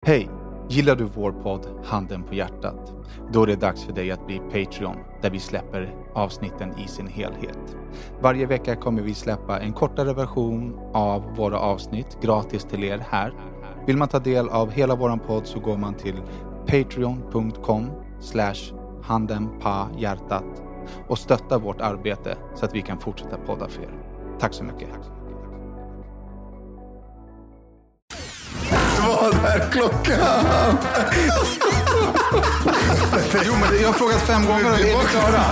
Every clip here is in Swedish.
Hej! Gillar du vår podd Handen på hjärtat? Då är det dags för dig att bli Patreon, där vi släpper avsnitten i sin helhet. Varje vecka kommer vi släppa en kortare version av våra avsnitt gratis till er här. Vill man ta del av hela våran podd så går man till patreon.com/handenpahjärtat och stöttar vårt arbete så att vi kan fortsätta podda för er. Tack så mycket! Vad är klockan? Jo, men jag har frågat 5 gånger och är vi klara?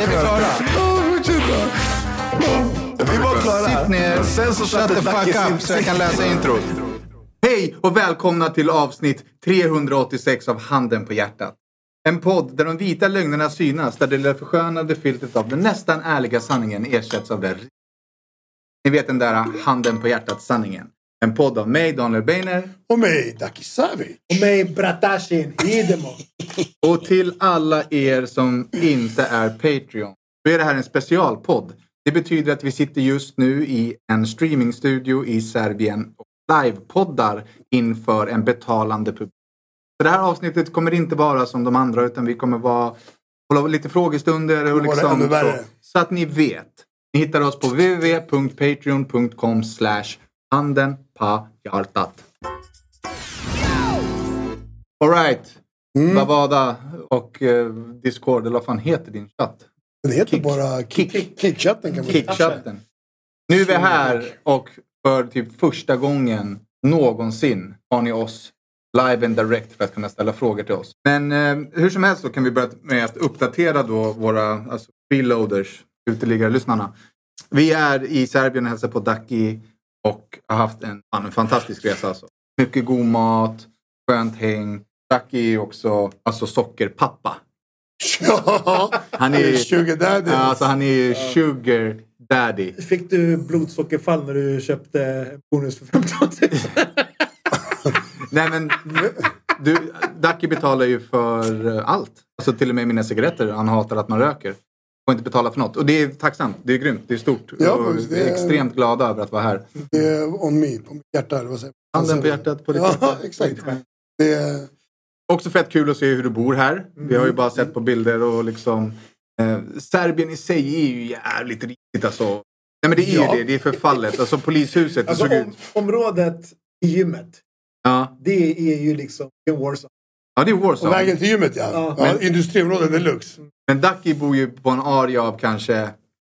Vi var klara. Sitt ner, sen så shut the fuck up så jag kan läsa introt. Hej och välkomna till avsnitt 386 av Handen på hjärtat. En podd där de vita lögnerna synas, där det lilla förskönade filtret av den nästan ärliga sanningen ersätts av det. Ni vet den där Handen på hjärtat-sanningen. En podd av mig, Daniel Beiner. Och mig, Daki Savi. Och mig, Bratashin Hidemo. Och till alla er som inte är Patreon, så är det här en specialpodd. Det betyder att vi sitter just nu i en streamingstudio i Serbien och livepoddar inför en betalande publik. Så det här avsnittet kommer inte vara som de andra, utan vi kommer hålla lite frågestunder och liksom så att ni vet. Ni hittar oss på www.patreon.com/handenpahjärtat. Alright. Bavada och Discord, eller vad fan heter din chatt? Den heter bara Kickchatten kan man säga. Kickchatten. Nu är vi här och för typ första gången någonsin har ni oss live and direct för att kunna ställa frågor till oss. Men hur som helst så kan vi börja med att uppdatera då våra freeloaders, uteliggare lyssnarna. Vi är i Serbien och hälsar på Daki och har haft en fantastisk resa. Alltså. Mycket god mat, skönt häng. Daki är också sockerpappa. Ja, han är sugar daddy. Alltså han är sugar daddy. Fick du blodsockerfall när du köpte bonus för 15 000? Nej men Daki betalar ju för allt. Alltså till och med mina cigaretter. Han hatar att man röker. Och inte betala för något. Och det är tacksamt. Det är grymt. Det är stort. Ja, och vi är extremt glada över att vara här. Det är on me. På mitt hjärta. Eller vad säger man? Handen på hjärtat på ditt hjärta. Ja, exakt. Det är... Också fett kul att se hur du bor här. Vi har ju bara sett på bilder och liksom... Serbien i sig är ju jävligt riktigt alltså. Nej men det är ju det. Det är förfallet. Alltså polishuset. Alltså området i gymmet. Ja. Det är ju liksom en Warzone. Ja, det är Warzone. Och vägen till gymmet, ja. Men, industriområdet är lux. Men Daki bor ju på en area av kanske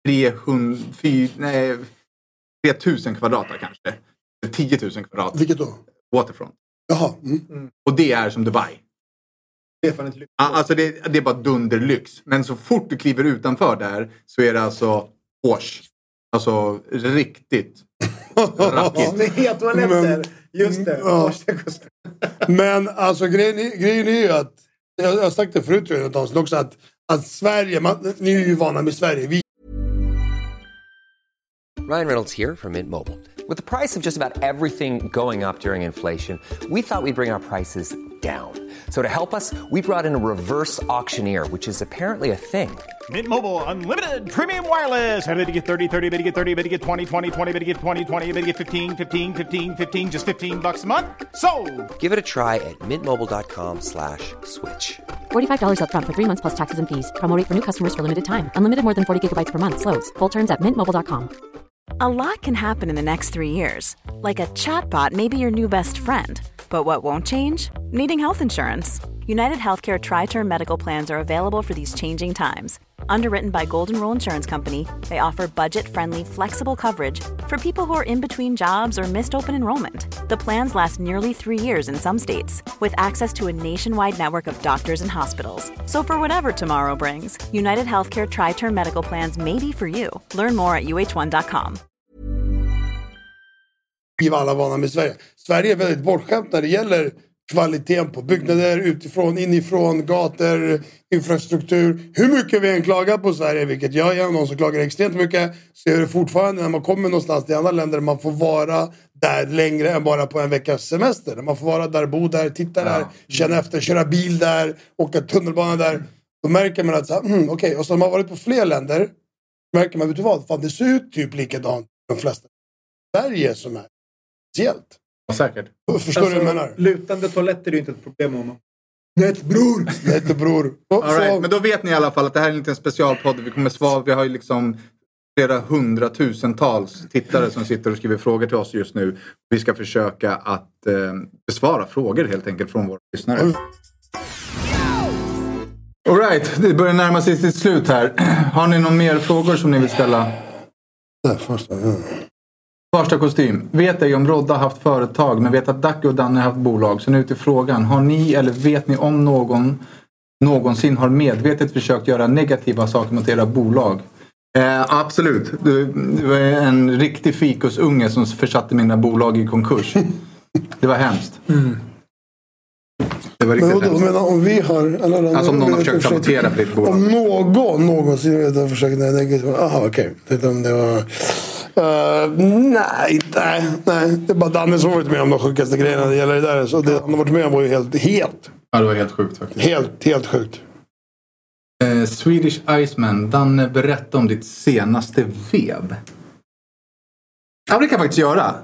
3000 kvadrater kanske. 10 000 kvadrat. Vilket då? Waterfront. Jaha. Och det är som Dubai. Det är fan inte lyx. Alltså det är bara dunderlyx. Men så fort du kliver utanför där så är det alltså Porsche. Alltså riktigt rackigt. Det är toaletter. Just det. Ja. Men alltså grejen är ju att jag har sagt det förut tror jag också att Sverige, ni är ju vana med Sverige. Ryan Reynolds here from Mint Mobile. With the price of just about everything going up during inflation, we thought we'd bring our prices down. So to help us, we brought in a reverse auctioneer, which is apparently a thing. Mint Mobile Unlimited Premium Wireless. How to get 30, 30, bit to get 30, bit to get 20, 20, 20, bit to get 20, 20, bit to get 15, 15, 15, 15, just $15 a month? Sold! Give it a try at mintmobile.com/switch. $45 up front for 3 months plus taxes and fees. Promo rate for new customers for limited time. Unlimited more than 40 gigabytes per month. Slows full terms at mintmobile.com. A lot can happen in the next 3 years. Like a chatbot may be your new best friend. But what won't change? Needing health insurance. United Healthcare Tri-Term Medical Plans are available for these changing times. Underwritten by Golden Rule Insurance Company, they offer budget-friendly, flexible coverage for people who are in between jobs or missed open enrollment. The plans last nearly 3 years in some states, with access to a nationwide network of doctors and hospitals. So for whatever tomorrow brings, United Healthcare Tri-Term Medical Plans may be for you. Learn more at uh1.com. Vi var alla vana med Sverige. Sverige är väldigt bortskämt när det gäller kvaliteten på byggnader, utifrån, inifrån, gator, infrastruktur. Hur mycket vi än klagar på Sverige, vilket jag är någon som klagar extremt mycket, så är det fortfarande när man kommer någonstans till andra länder man får vara där längre än bara på en veckas semester. När man får vara där, bo där, titta där, känna efter, köra bil där, åka tunnelbana där. Då märker man att okej. Och så har man varit på fler länder, märker man, vet du vad, fan, det ser ut typ likadant de flesta. Sverige som är speciellt. Ja, säkert. Förstår du vad jag menar? Lutande toaletter är ju inte ett problem om man. Bror. All right, men då vet ni i alla fall att det här är inte en specialpodd. Vi kommer svara. Vi har ju liksom flera hundratusentals tittare som sitter och skriver frågor till oss just nu. Vi ska försöka att besvara frågor helt enkelt från våra lyssnare. All right, det börjar närma sig sitt slut här. Har ni någon mer frågor som ni vill ställa? Första kostym. Vet ej om Rodda haft företag, men vet att Ducky och Danne haft bolag. Så nu till frågan. Har ni eller vet ni om någonsin har medvetet försökt göra negativa saker mot era bolag? Absolut. Du var en riktig fikusunge som försatte mina bolag i konkurs. Det var hemskt. Det var riktigt hemskt. Men om vi har... Alltså om någon har försökt sabotera på ditt bolag. Om någonsin vet att försökt negativt... Aha, okej. Det om det var... Nej. Det är bara Danne som har varit med om de sjukaste grejerna det gäller det där. Så det han har varit med om var ju helt... Ja, det var helt sjukt faktiskt. Helt sjukt. Swedish Iceman. Danne, berätta om ditt senaste vev. Ja, det kan jag faktiskt göra.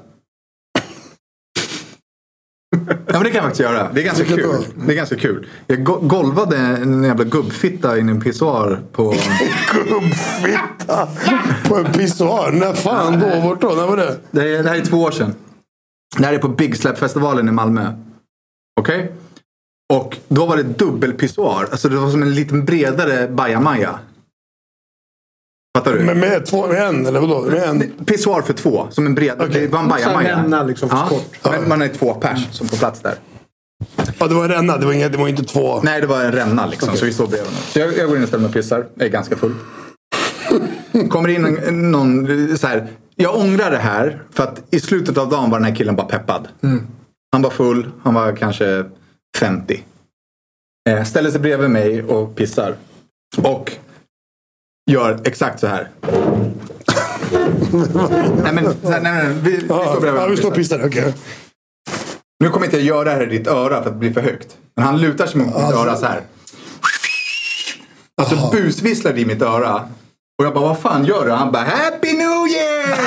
Ja, men det kan jag faktiskt göra. Det är ganska kul. Jag golvade en jävla gubbfitta i en pissoar på... Gubbfitta? På en pissoar? När fan då? Vart då? När var det? Det här är 2 år sedan. Det här är på Big Slap-festivalen i Malmö. Okej? Okay? Och då var det dubbelpissoar. Alltså det var som en liten bredare bajamaja. Fattar du? Men med en eller vadå? Med en... Pissoar för 2. Som en bred... Okay. Det var en bajamaja. Liksom för kort. Men man är 2 pers som på plats där. Ja, det var en ränna. Det var inte 2... Nej, det var en ränna liksom. Okay. Så vi står bredvid honom. Så jag går in och ställer mig och pissar. Jag är ganska full. Kommer in någon så här... Jag ångrar det här. För att i slutet av dagen var den här killen bara peppad. Han var full. Han var kanske 50. Ställer sig bredvid mig och pissar. Och gör exakt så här. Nej, vi står bredvid. Ja, vi står och pissar. Okay. Nu kommer inte jag göra det här i ditt öra för att det blir för högt. Men han lutar sig mot mitt öra så här. Alltså busvisslar i mitt öra. Och jag bara, vad fan gör du? Han bara, Happy New Year!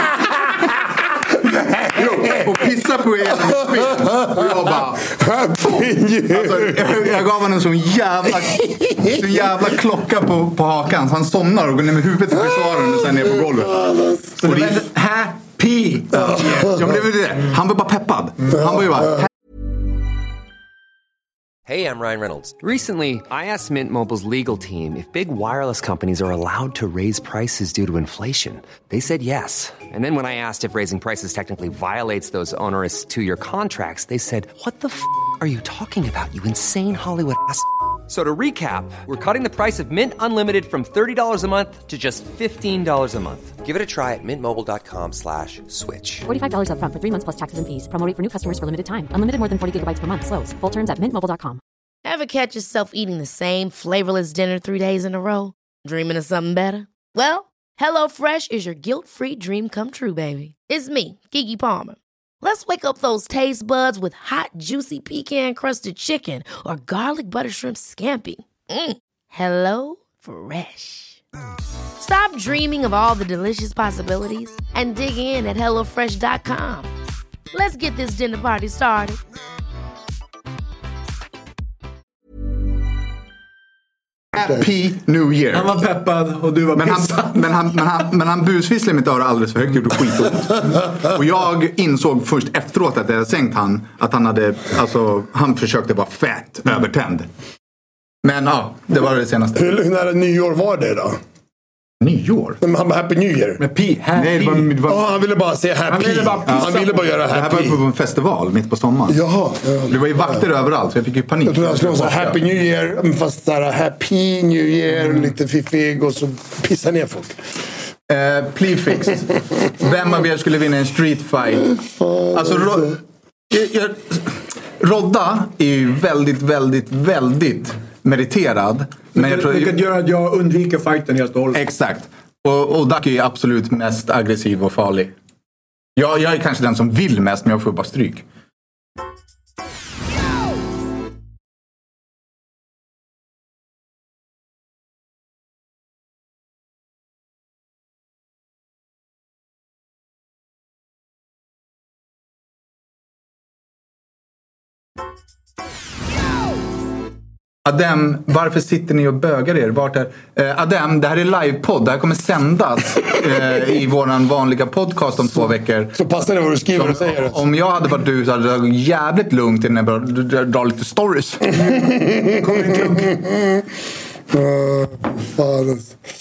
Och pissar på hela mitt spel. Och jag bara, Happy New Year! Alltså, jag gav honom en sån jävla klocka på hakan. Så han somnar och går ner med huvudet i pissoaren och sen ner på golvet. Så det är happy! Jag blev det. Han var bara peppad. Han var ju bara... Hey, I'm Ryan Reynolds. Recently, I asked Mint Mobile's legal team if big wireless companies are allowed to raise prices due to inflation. They said yes. And then when I asked if raising prices technically violates those onerous 2-year contracts, they said, what the f*** are you talking about, you insane Hollywood ass? So to recap, we're cutting the price of Mint Unlimited from $30 a month to just $15 a month. Give it a try at mintmobile.com/switch. $45 up front for 3 months plus taxes and fees. Promo rate for new customers for limited time. Unlimited more than 40 gigabytes per month. Slows full terms at mintmobile.com. Ever catch yourself eating the same flavorless dinner 3 days in a row? Dreaming of something better? Well, HelloFresh is your guilt-free dream come true, baby. It's me, Keke Palmer. Let's wake up those taste buds with hot, juicy pecan-crusted chicken or garlic butter shrimp scampi. Hello Fresh. Stop dreaming of all the delicious possibilities and dig in at HelloFresh.com. Let's get this dinner party started. Happy New Year. Han var peppad och du var pissad. Men han busvisslade mitt öra alldeles för högt. Det gjorde skitont. Och jag insåg först efteråt att jag hade sänkt han. Att han hade, alltså, han försökte vara fett övertänd. Men ja, det var det senaste. Hur nära nyår var det då? Nyår? Men han bara Happy New Year. Med P. Nej, det var... Han ville bara säga happy. Han ville bara göra happy. Det här var på en festival mitt på sommaren. Jaha. Det var ju vakter överallt så jag fick ju panik. Jag trodde han skulle säga Happy New Year. Fast såhär Happy New Year. Lite fiffig och så pissar ner folk. Plefix. Vem av er skulle vinna en street fight? Alltså Rodda är ju väldigt meriterad. Men jag tror vilket gör att jag undviker fighten helt och hållet. Exakt. Och Ducky är absolut mest aggressiv och farlig. Jag är kanske den som vill mest, men jag får bara stryk. Adem, varför sitter ni och bögar er? Vart är... Adem, det här är livepodd. Det här kommer sändas i våran vanliga podcast om 2 veckor. Så passar det vad du skriver och säger. Om jag hade varit du så hade det varit jävligt lugnt innan jag drar lite stories. Kommer en klunk. Fan.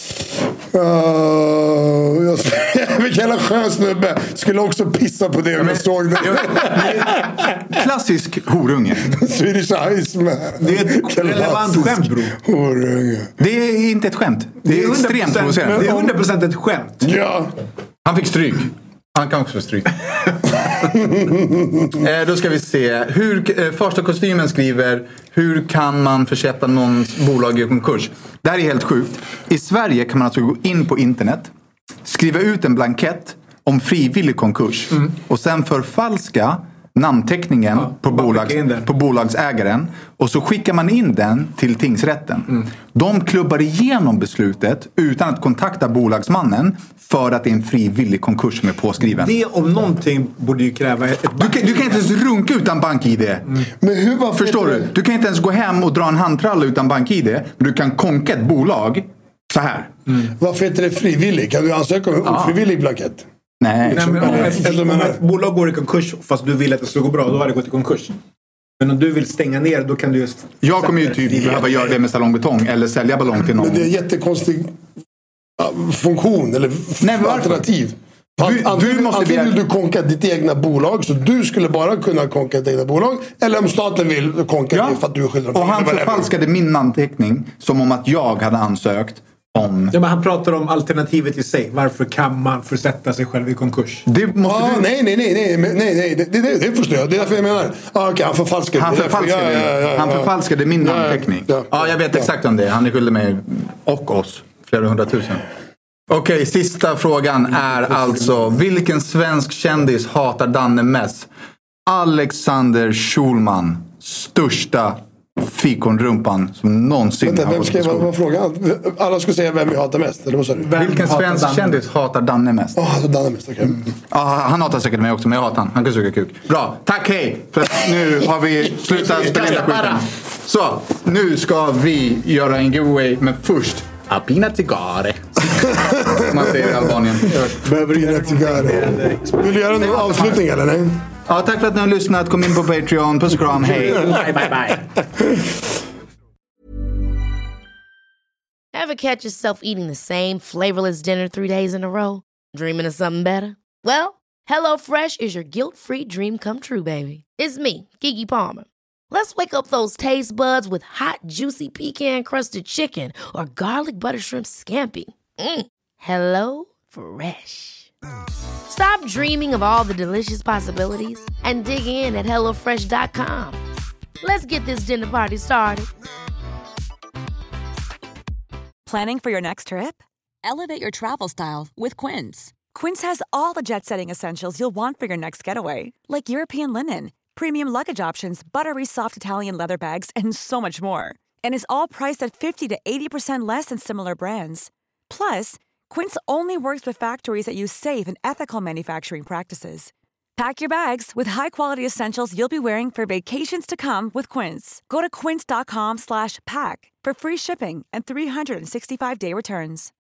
Vilken jävla skön snubbe. Skulle också pissa på det om jag såg det. Klassisk horunge. Swedish Ice Man. Det är ett relevant skämt, bro. Horunge. Det är inte ett skämt. Det är extremt provocerande. Det är 100% ett skämt. Ja. Han fick stryk. Han kan också få stryk. Då ska vi se. Första kostymen skriver: hur kan man försätta någons bolag i konkurs? Det här är helt sjukt. I Sverige kan man alltså gå in på internet, skriva ut en blankett om frivillig konkurs och sen förfalska namnteckningen på bolagsägaren och så skickar man in den till tingsrätten. De klubbar igenom beslutet utan att kontakta bolagsmannen för att det är en frivillig konkurs som är påskriven. Det om någonting borde ju kräva ett... Du kan inte ens runka utan BankID. Men hur Förstår du? Du kan inte ens gå hem och dra en handtralla utan BankID. Men du kan konka ett bolag så här. Varför heter det frivillig? Kan du ansöka om en ofrivillig blankett? Nej. Om ett bolag går i konkurs fast du vill att det ska gå bra, då har det gått i konkurs. Men om du vill stänga ner, då kan du... Jag kommer ju typ behöva göra det med salongbetong eller sälja ballong till någon. Men det är en jättekonstig funktion eller alternativ. Antingen vill du konka ditt egna bolag, så du skulle bara kunna konka ditt egna bolag, eller om staten vill konka det för att du är skyldig. Och han förfalskade min namnteckning som om att jag hade ansökt om... Ja, men han pratar om alternativet i sig. Varför kan man försätta sig själv i konkurs? Det måste nej, det förstår jag. Det är därför jag menar. Han förfalskade min namnteckning. Ja, jag vet exakt om det. Han är skyldig mig och oss flera 100 000. Okej, sista frågan är alltså: vilken svensk kändis hatar Danne mest? Alexander Schulman, största fikonrumpan som någonsin har gått på skolan. Vem ska vara frågan? Alla skulle säga vem jag hatar mest, eller vad sa du? Vilken svensk kändis hatar Danne mest? Danne mest, okej. Han hatar säkert mig också, men jag hatar han. Han kan suga kuk. Bra, tack, hej! För nu har vi slutat spela in skiten. Så, nu ska vi göra en giveaway, men först Apina Tigare. Man säger i Albanien. Behöver du Tigare? Vill du göra någon avslutning eller nej? Ja, tack för att ni har lyssnat. Kom in på Patreon. Puss och kram. Hej. Bye. Ever catch yourself eating the same flavorless dinner 3 days in a row? Dreaming of something better? Well, HelloFresh is your guilt-free dream come true, baby. It's me, Keke Palmer. Let's wake up those taste buds with hot, juicy pecan-crusted chicken or garlic butter shrimp scampi. Hello Fresh. Stop dreaming of all the delicious possibilities and dig in at HelloFresh.com. Let's get this dinner party started. Planning for your next trip? Elevate your travel style with Quince. Quince has all the jet-setting essentials you'll want for your next getaway, like European linen, premium luggage options, buttery soft Italian leather bags, and so much more. And is all priced at 50 to 80% less than similar brands. Plus, Quince only works with factories that use safe and ethical manufacturing practices. Pack your bags with high-quality essentials you'll be wearing for vacations to come with Quince. Go to quince.com/pack for free shipping and 365-day returns.